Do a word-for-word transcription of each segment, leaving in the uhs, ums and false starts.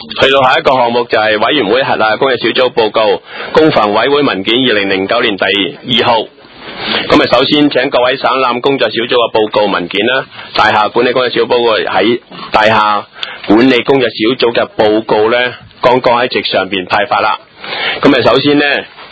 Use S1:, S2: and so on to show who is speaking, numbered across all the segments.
S1: 去到下一個項目就係委員會轄下公約小組報告公防委會文件二零零九年第二號。咁啊，首先請各位省覽工作小組嘅報告文件啦。大廈管理工作小組報告喺大廈管理工作小組嘅報告呢，剛剛喺席上邊派發啦。咁啊，首先呢，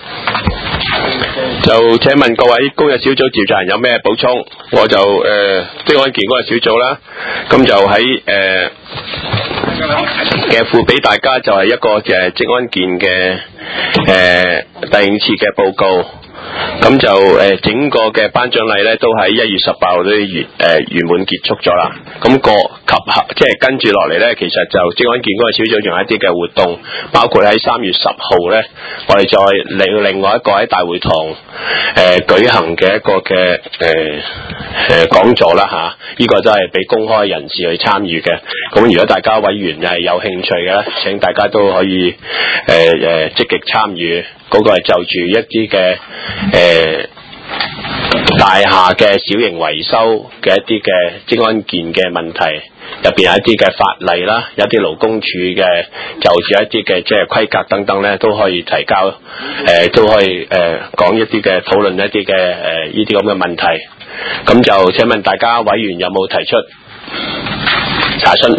S1: 就請問各位工作小組召集人有咩補充？我就誒職安健工作小組啦，咁就喺誒嘅附俾大家就係一個嘅職安健嘅誒、呃、第五次嘅報告。咁就誒、呃、整個嘅頒獎禮咧，都喺一月十八號都圓誒圓滿結束咗啦。咁、那個及後即係跟住落嚟咧，其實就職安健嗰個小組仲有一啲嘅活動，包括喺三月十號咧，我哋再另另外一個喺大會堂誒、呃、舉行嘅一個嘅誒誒講座啦吓。呢、這個都係俾公開人士去參與嘅。咁如果大家委員係有興趣嘅咧，請大家都可以誒誒積極參與。嗰、那個係就住一啲嘅誒大廈嘅小型維修嘅一啲嘅職安健嘅問題，入邊有一啲嘅法例啦，有一啲勞工處嘅就住一啲嘅即係規格等等咧，都可以提交誒、呃，都可以誒講、呃、一啲嘅討論一啲嘅誒呢啲咁嘅問題。咁就請問大家委員有冇提出查詢？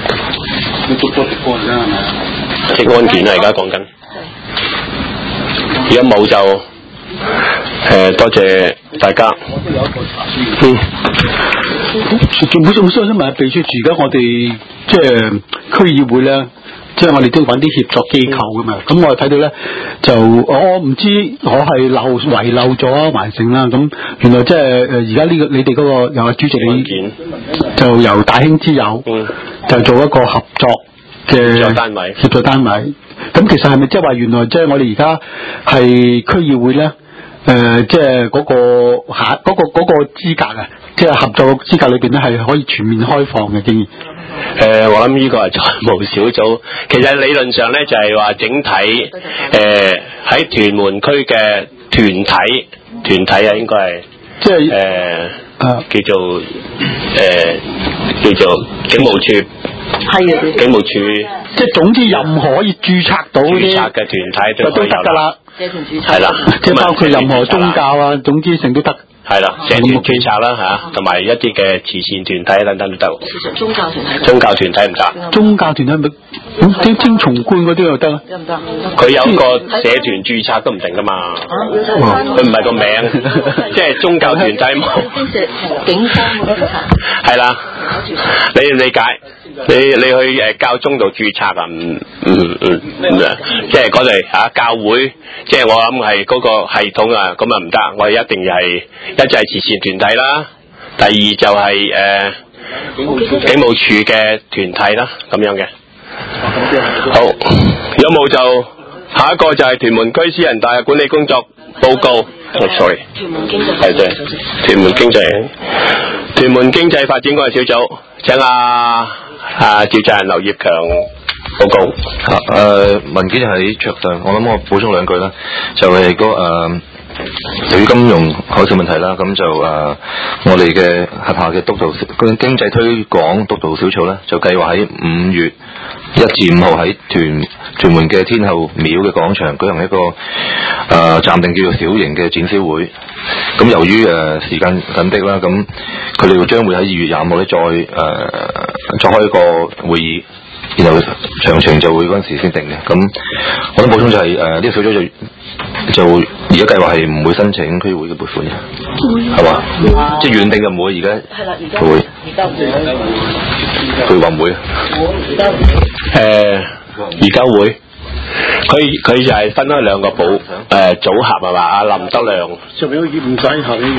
S1: 職安健啊，而家講緊。如果冇就誒、呃、多謝大家。
S2: 我都有一個查詢。嗯。本身我想問下秘書處，而家我哋即係區議會咧，即係我哋都揾啲協作機構噶嘛。咁、嗯、我睇到咧，就我唔知我係漏遺漏咗啊，還成啦。咁原來即係誒而家呢個你哋嗰、那個又係主席你就由大興之友、嗯、就做一個合作嘅協作單位。協作單位。咁其實係咪即係話原來即係我哋而家係區議會咧？誒、呃，即係嗰、那個下嗰、那個嗰、那個資格啊，即係合作資格裏邊咧係可以全面開放嘅經驗。誒、
S1: 呃，我諗呢個係財務小組，其實理論上咧就係、是、話整體誒喺、呃、屯門區嘅團體團體啊，應該係即係誒、呃、叫做誒、呃、叫做警務處。係啊，警務處，
S2: 即係總之任何可以註冊到啲
S1: 註冊嘅團體都
S2: 都得㗎啦，
S3: 社團註冊
S1: 係啦，
S2: 即係包括任何宗教啊，總之成都得。
S1: 係啦，社團註冊啦嚇，同埋一啲嘅慈善團體等等都得。
S3: 其實宗教團體。
S1: 宗教團體唔得。
S2: 宗教團體咪咁啲青松觀嗰啲又得啊？
S3: 得唔得？
S1: 佢有個社團註冊都唔定㗎嘛。佢唔係個名，即係宗教團體冇。
S3: 警方嗰啲註冊。
S1: 係啦，你理解？你你去誒教宗度註冊啊？唔唔唔唔即係嗰類嚇教會，即係我諗係嗰個系統啊，咁啊唔得。我哋一定要係一就係慈善團體啦，第二就係、是、誒、呃、警務處嘅團體啦，咁樣嘅。好，有冇就下一個就係屯門區私人大廈管理工作報告。哦 sorry，
S3: 屯門經濟
S1: 係對，屯門經濟屯門經濟發展嗰個小組請啊啊召集人劉業強報告。
S4: 啊誒、呃、文件喺桌上，我諗我補充兩句啦，就係、是、嗰、那個誒由於金融海嘯問題啦，咁就誒、呃、我哋嘅轄下嘅督導經濟推廣督導小組咧，就計劃喺五月一至五號喺屯屯門嘅天后廟嘅廣場舉行一個誒暫、呃、定叫做小型嘅展銷會。咁由於誒、呃、時間緊迫啦，咁佢哋會將會喺二月廿五號咧再誒、呃、再開一個會議。然後詳情就會嗰陣時先定嘅。咁我諗補充就係誒呢個小組就就而家計劃係唔會申請區會嘅撥款嘅，係嘛？即係原定就唔會，而家
S3: 係啦，而家
S4: 會，
S3: 而家唔會，
S4: 佢話唔會。
S3: 而家
S1: 誒而家會，佢佢就係分開兩個組誒、呃、組合係嘛？阿林德亮
S2: 上面好似唔使下呢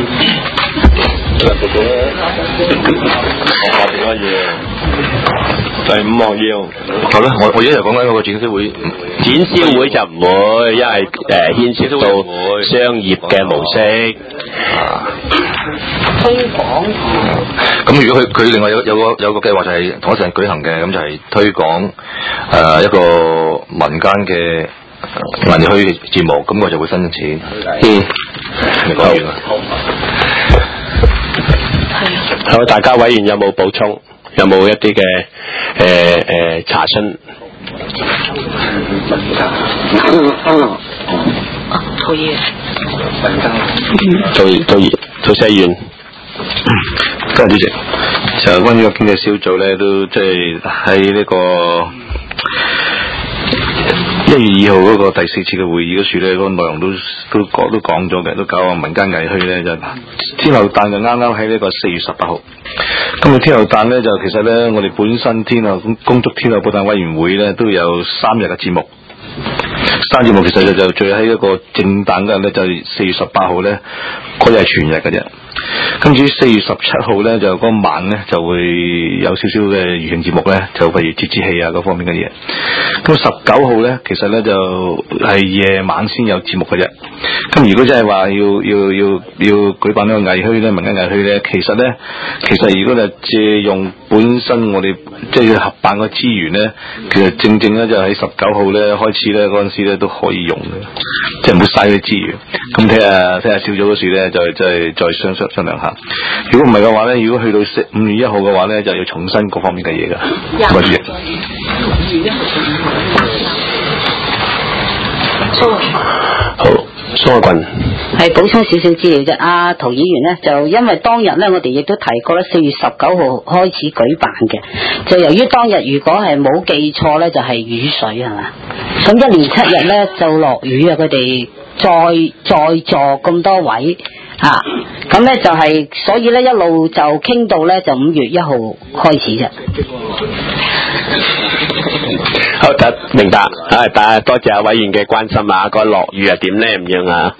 S4: 下邊乜嘢？
S1: 第五項要
S4: 好啦，我我而家就講緊嗰個展銷會，
S1: 展銷會就唔會，因為誒牽涉到商業嘅模式。
S3: 推廣。
S4: 咁如果佢佢另外有有個有個計劃就係同一時間舉行嘅，咁就係推廣誒、呃、一個民間嘅文娛區節目，咁我就會申請。
S1: 嗯，
S4: 你講完啦。
S1: 好，大家委員有冇補充？有冇一啲嘅誒誒查詢？
S3: 做嘢，
S1: 做做做社員。
S4: 多謝主席。就關於個經濟小組咧，都即係喺呢個一月二號嗰個第四次嘅會議嗰處咧，嗰、那個內容都都講都講咗嘅，都搞個民間藝墟咧，就天后誕就啱啱喺呢個四月十八號。咁啊，天后誕咧就其實咧，我哋本身天后恭祝天后寶誕委員會咧都有三日嘅節目。三節目其實就就最喺一個正誕嗰日咧，就四月十八號咧，嗰日係全日嘅啫。跟住四月十七號咧，就嗰晚咧就會有少少嘅娛樂節目咧，就譬如折子戲啊嗰方面嘅嘢。咁十九號咧，其實咧就係、是、夜晚先有節目嘅啫。咁如果真係話要要要要舉辦呢個藝墟咧，民間藝墟咧，其實咧，其實如果就借用本身我哋即係合辦嘅資源咧，其實正正咧就喺十九號咧開始咧嗰陣時咧都可以用嘅，即係唔好嘥啲資源。咁睇下睇下小組嗰時咧，就就係再商商商量下。如果唔係嘅話咧，如果去到五月一號嘅話咧，就要重新各方面嘅嘢噶。多謝。
S1: 好，蘇愛群。
S5: 係補充少少資料啫。阿陶議員呢，就因為當日呢，我哋亦都提過咧，四月十九號開始舉辦嘅。就由於當日如果係冇記錯呢，就係、是、雨水係嘛。咁一連七日呢，就落雨啊！佢哋再再座咁多位嚇，咁、啊、呢就係、是、所以呢，一路就傾到呢，就五月一號開始啫。
S1: 好，得明白。啊，但係多謝阿委員嘅關心啊。個落雨係點咧？唔樣啊？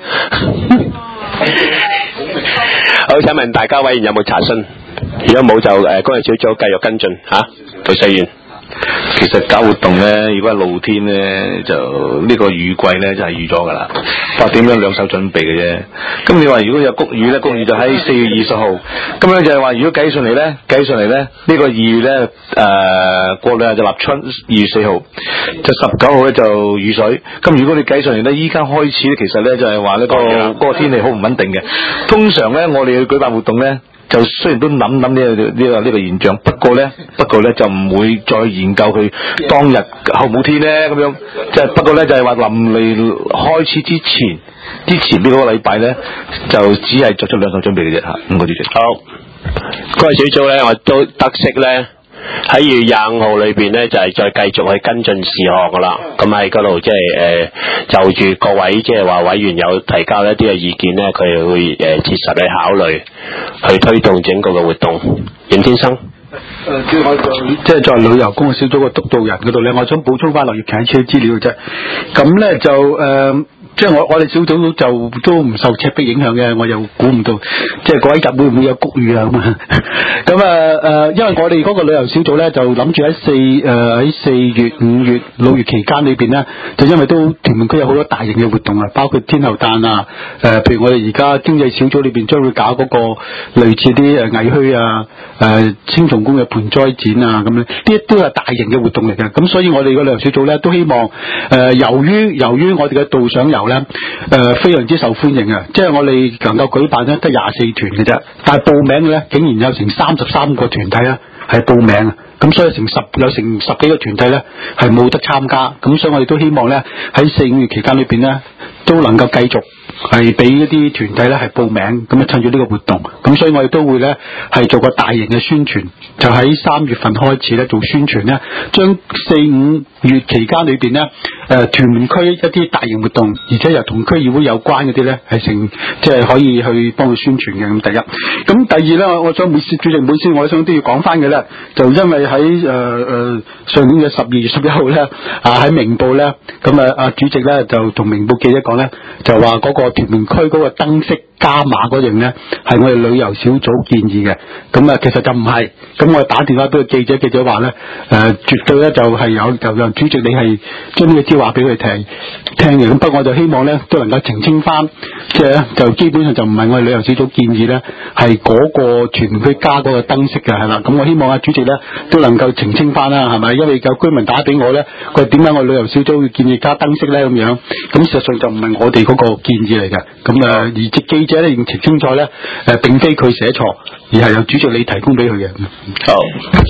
S1: 好，請問大家委員有冇查詢？如果冇就誒，工作小組繼續跟進嚇。陶社員。
S4: 其實搞活動咧，如果係露天咧，就呢個雨季咧就係預咗噶啦，八點樣兩手準備嘅啫。咁你話如果有谷雨咧，谷雨就喺四月二十號。咁樣就係話，如果計上嚟咧，計上嚟咧，呢、這個二月咧誒、呃、過兩日就立春，二月四號就十九號咧就雨水。咁如果你計上嚟咧，依家開始咧，其實咧就係話呢個嗰、那個天氣好唔穩定嘅。通常咧，我哋去舉辦活動咧，就雖然都諗諗呢個呢個呢個現象，不過咧，不過咧就唔會再研究佢當日好唔好天咧咁樣，即係不過咧就係話臨嚟開始之前，之前呢個禮拜咧就只係作出兩手準備嘅啫嚇。五個主席。
S1: 好，嗰個小組咧，我都得悉咧。喺二月廿五號裏邊咧，就係、是、再繼續去跟進事項噶啦。咁喺嗰度即係誒就住各位即係話委員有提交一啲嘅意見咧，佢哋會誒、呃、切實去考慮，去推動整個嘅活動。嚴先生。
S2: 誒，即係我即係作為旅遊工作小組嘅督導人嗰度咧，我想補充翻落葉啟超資料嘅啫。咁咧就誒。呃即係我我哋小組就都唔受赤壁影響嘅，我又估唔到，即係嗰一日會唔會有谷雨啊咁啊？咁啊誒，因為我哋嗰個旅遊小組咧，就諗住喺四誒喺四月、五月、六月期間裏邊咧，就因為都屯門區有好多大型嘅活動啊，包括天后誕啊，誒、呃，譬如我哋而家經濟小組裏邊將會搞嗰個類似啲誒藝墟啊，誒、呃，青松宮嘅盆栽展啊咁樣，呢啲都係大型嘅活動嚟嘅。咁所以我哋個旅遊小組咧都希望誒、呃，由於由於我哋嘅導賞遊咧，誒、呃，非常之受歡迎啊！即係我哋能夠舉辦咧得廿四團嘅啫，但係報名嘅咧竟然有成三十三個團體啊，係報名啊！咁所以成十有成十幾個團體咧係冇得參加，咁所以我哋都希望咧喺四五月期間裏邊咧都能夠繼續係俾一啲團體咧係報名，咁啊趁住呢個活動，咁所以我哋都會咧係做個大型嘅宣傳，就喺三月份開始咧做宣傳咧，將四五月期間裏邊咧誒屯門區一啲大型活動，而且又同區議會有關嗰啲咧係成即係可以去幫佢宣傳嘅。咁第一，咁第二咧，我我想每次主席每次我想都要講翻嘅咧，就因為喺誒誒上年嘅十二月十一號咧啊喺明報咧，咁啊啊主席咧就同明報記者講咧，就話嗰個屯門區嗰個燈飾加碼嗰樣咧係我哋旅遊小組建議嘅，咁啊其實就唔係，咁我打電話俾個記者，記者話咧誒絕對咧就係有就讓主席你係將呢個招話俾佢聽聽嘅，咁不過我就希望咧都能夠澄清翻，即係咧就基本上就唔係我哋旅遊小組建議咧，係嗰個屯門區加嗰個燈飾嘅係啦，咁我希望啊主席咧都能夠澄清翻啦，係咪？因為有居民打俾我咧，佢話點解我旅遊小組會建議加燈飾咧咁樣，咁事實上就唔係我哋嗰個建議嚟嘅，咁誒而即記者咧認清清楚咧誒並非佢寫錯，而係由主席你提供俾佢嘅。
S1: 好。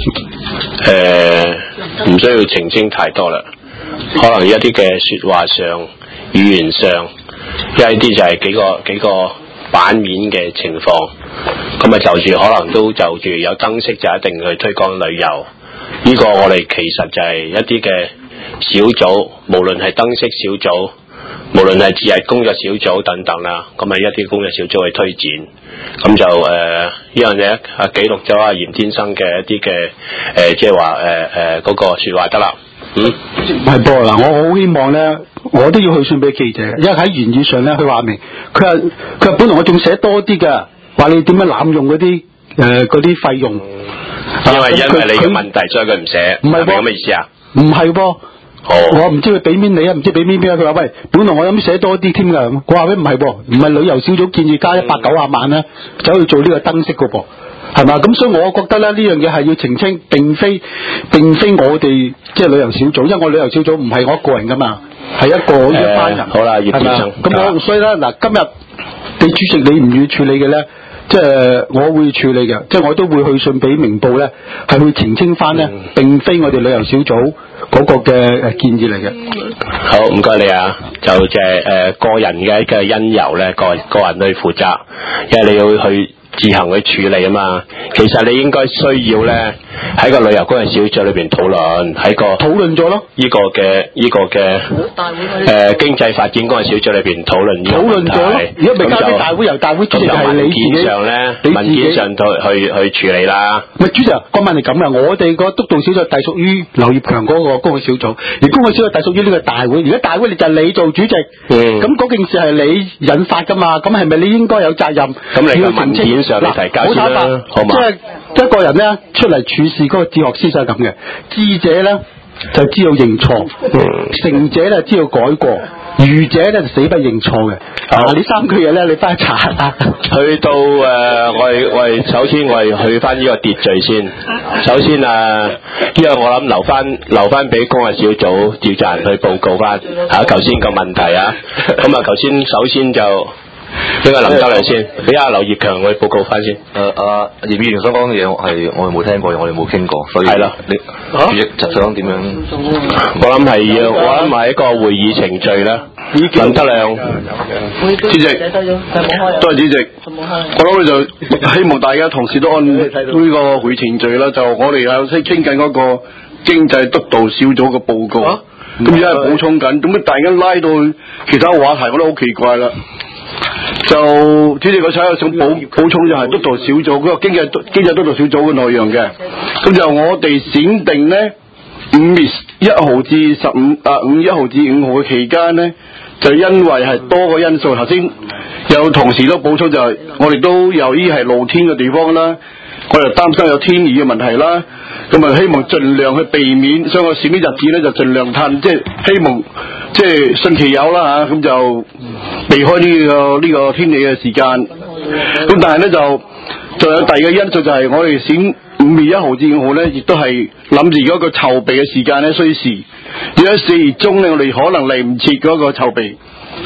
S1: 誒唔需要澄清太多啦，可能一啲嘅説話上、語言上，一啲就係幾個幾個版面嘅情況，咁啊就住可能都就住有燈飾就一定去推廣旅遊，呢、這個我哋其實就係一啲嘅小組，無論係燈飾小組，無論係節日工作小組等等啦，咁啊一啲工作小組去推薦，咁就誒、呃、呢樣嘢啊記錄咗阿嚴天生嘅一啲嘅誒即係話誒誒嗰個説話得啦。嗯，
S2: 唔係噃嗱，我好希望咧，我都要去信俾記者，因為喺原意上咧，佢話明，佢話佢話本來我仲寫多啲㗎，話你點樣濫用嗰啲誒嗰啲費用，
S1: 因為因為你嘅問題，所以佢唔寫，
S2: 唔係
S1: 咁嘅意思啊？
S2: 唔係噃。
S1: 哦、
S2: 我唔知佢俾面你啊，唔知俾面邊啊？佢話喂，本來我諗寫多啲添㗎，我話喂唔係噃，唔係旅遊小組建議加一百九十萬咧，走去做呢個燈飾㗎噃，係嘛？咁所以我覺得咧呢樣嘢係要澄清，並非並非我哋即係旅遊小組，因為我旅遊小組唔係我一個人㗎嘛，係一個一班人。
S1: 呃、好啦，葉先生。
S2: 咁我所以咧嗱，今日你主席你唔要處理嘅咧。即係我會處理嘅，即係我都會去信俾明報咧，係去澄清翻咧，嗯、並非我哋旅遊小組嗰個嘅誒建議嚟嘅。
S1: 好，唔該你啊，就即係誒個人嘅一個因由咧，個個人去負責，因為你要去自行去處理啊嘛。其實你應該需要咧喺個旅遊工作小組裏邊討論，喺個
S2: 討論咗咯。
S1: 呢個嘅呢個嘅誒經濟發展工作小組裏邊討論呢個問題。討論咗咯。如果未交俾大會，由大會主席係你自己。文件上咧，文件上去去去處理啦。
S2: 唔係主席，個問題咁嘅，我哋個督導小組隸屬於劉業強嗰個工作小組，而工作小組隸屬於呢個大會。如果大會你就係你做主席，
S1: 嗯，
S2: 咁嗰件事係你引發㗎嘛，咁係咪你應該有責任？
S1: 咁你嘅文件上你提交先啦，好嘛？
S2: 即係一個人咧出嚟處事嗰個哲學思想咁嘅，智者咧就知道認錯，成者咧知道改過，愚者咧就死不認錯嘅。啊，呢三句嘢咧，你翻去查下。
S1: 去到誒、呃，我哋我哋首先我哋去翻呢個秩序先。首先啊，因為我諗留翻留翻俾工作小組召集人去報告翻嚇頭先個問題啊。咁啊，頭先首先就。俾個林德良先，俾阿劉業強去報告翻先。
S4: 誒阿葉議員所講嘅嘢係我哋冇聽過，我哋冇傾過，所以
S1: 係啦，
S4: 你主席就想點樣？
S1: 我諗係要，我諗係一個會議程序啦。林德良，
S6: 主席，多謝主席。我諗就希望大家同事都按呢個會程序啦。就我哋有識傾緊嗰個經濟督導小組嘅報告，咁而家係補充緊，咁樣大家拉到其他話題，我都好奇怪啦。就主席，我想有想補補充就係督導小組嗰、那個經濟經濟督導小組嘅內容嘅，咁就我哋選定呢五月一號至十五啊五月一號至五號嘅期間呢，就因為係多個因素，頭先有同事都補充就係、是、我哋都由於係露天嘅地方啦，我哋擔心有天雨嘅問題啦，咁啊希望盡量去避免，所以我選啲日子咧就盡量褪，即係希望即係順其有啦嚇，咁就避開呢、這個呢、這個天氣嘅時間。咁但係咧就仲有第二個因素就係我哋選五月一號至五號咧，亦都係諗住嗰個籌備嘅時間咧需時。如果四月中咧，我哋可能嚟唔切嗰個籌備。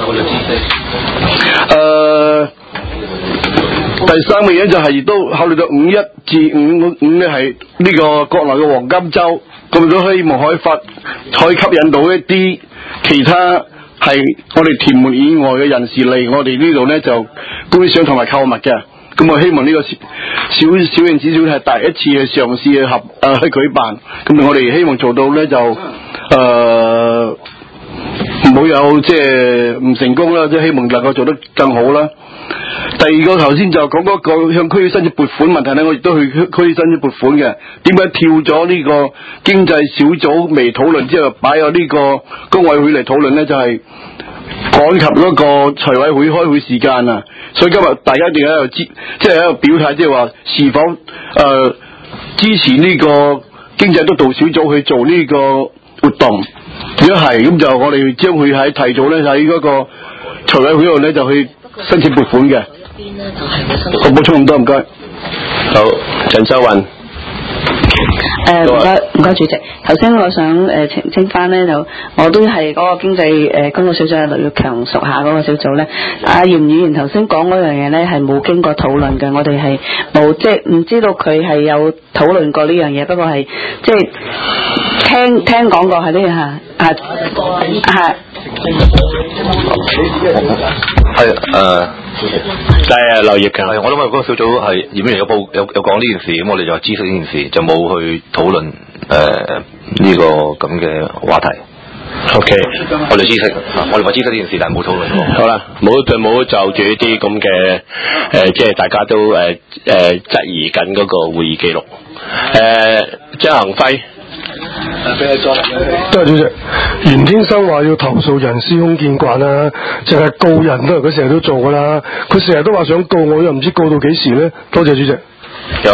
S6: 誒、呃。第三個嘢就係亦都考慮到五一至五五咧係呢個國內嘅黃金週，咁都希望可以發可以吸引到一啲其他係我哋屯門以外嘅人士嚟我哋呢度咧就觀賞同埋購物嘅。咁我希望呢個小小型小小係第一次去嘗試去合誒、呃、去舉辦，咁我哋希望做到咧就誒唔好有即係唔成功啦，即係希望能夠做得更好啦。第二個頭先就講嗰個向區申請撥款問題咧，我亦都去區申請撥款嘅。點解跳咗呢個經濟小組未討論之後，擺咗呢個工委會嚟討論咧？就係、是、趕及嗰個財委會開會時間啊！所以今日大家一定喺度支，即係喺度表態，即係話是否誒、呃、支持呢個經濟督導小組去做呢個活動？如果係咁，就我哋將會喺提早咧喺嗰個財委會度咧就去申請撥款嘅。我補充咁多，唔該。
S1: 好，陳秀雲。
S7: 誒唔該唔該主席，頭先我想誒、呃、澄清翻咧，就我都係嗰個經濟誒工作小組劉耀強屬下嗰個小組咧。阿嚴議員頭先講嗰樣嘢咧係冇經過討論嘅，我哋係冇即係唔知道佢係有討論過呢樣嘢，不過係即係聽聽講過係呢嚇嚇係。
S4: 係誒。
S1: 係啊，劉業強。
S4: 係，我諗嗰個小組係嚴議員有報有有講呢件事，咁我哋就知悉呢件事，就冇去討論誒呢個咁嘅話題。
S1: O K，
S4: 我哋知悉，我哋話知悉呢件事，但係冇討論過。
S1: 好啦，冇就冇就住呢啲咁嘅誒，即係大家都誒誒質疑緊嗰個會議記錄。誒，張恒輝。
S8: 多謝主席。袁天生話要投訴人司空見慣啦，淨係告人都係佢成日都做噶啦，佢成日都話想告我，又唔知告到幾時咧。多謝主席。
S1: 有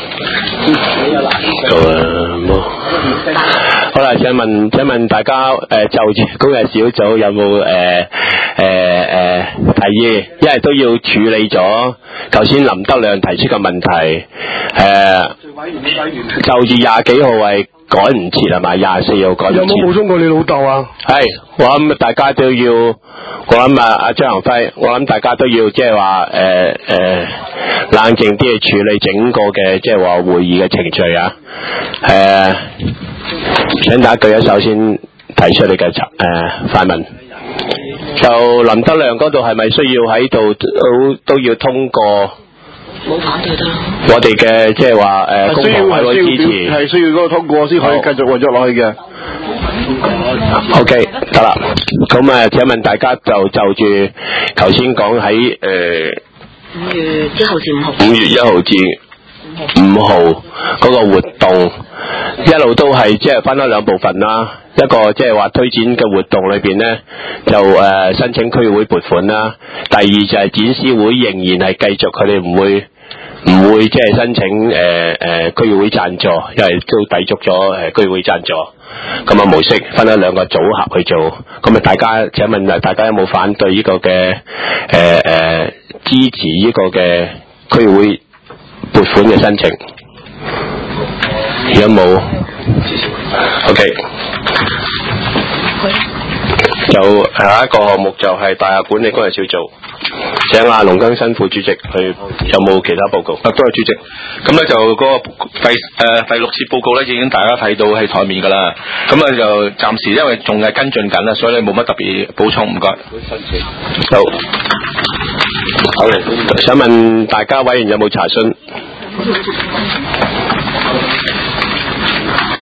S1: 告啊冇。好啦，請問請問大家誒、呃、就住工日小組有冇誒誒誒提議？因為都要處理咗頭先林德亮提出嘅問題，誒、呃、就住廿幾號係趕唔切係嘛？廿四號趕唔切。
S8: 有冇補充過你老豆啊？
S1: 係，我諗大家都要，我諗啊阿張恒輝，我諗大家都要即係話誒誒冷靜啲去處理整個嘅即係話會議嘅程序啊。誒、呃，請大家舉一手先提出你嘅誒發問。就林德亮嗰度係咪需要喺度都都要通過？
S3: 冇反對得啦。
S1: 我哋嘅即係話誒公堂委會支持，
S6: 係需要嗰個通過先可以繼續運作落去嘅。
S1: O K， 得啦。咁啊，請問大家就就住頭先講喺誒
S3: 五月一號至五號，
S1: 五月一號至五號嗰個活動，一路都係即係分開兩部分啦。一個即係話推展嘅活動裏邊咧，就誒、呃、申請區議會撥款啦。第二就係展示會仍然係繼續，佢哋唔會唔會即係申請誒誒、呃、區議會贊助，因為都抵觸咗誒區議會贊助咁嘅模式，分咗兩個組合去做。咁啊，大家請問啊，大家有冇反對呢個嘅誒誒支持呢個嘅區議會撥款嘅申請？有冇 ？OK。就下一個項目就係大廈管理工作小組，請阿龍更新副主席去，有冇其他報告？
S9: 啊，多謝主席。咁咧就嗰個第誒、呃、第六次報告咧，已經大家睇到喺台面噶啦。咁咧就暫時因為仲係跟進緊啦，所以冇乜特別補充，唔該。
S1: 好，好嚟，想問大家委員有冇查詢？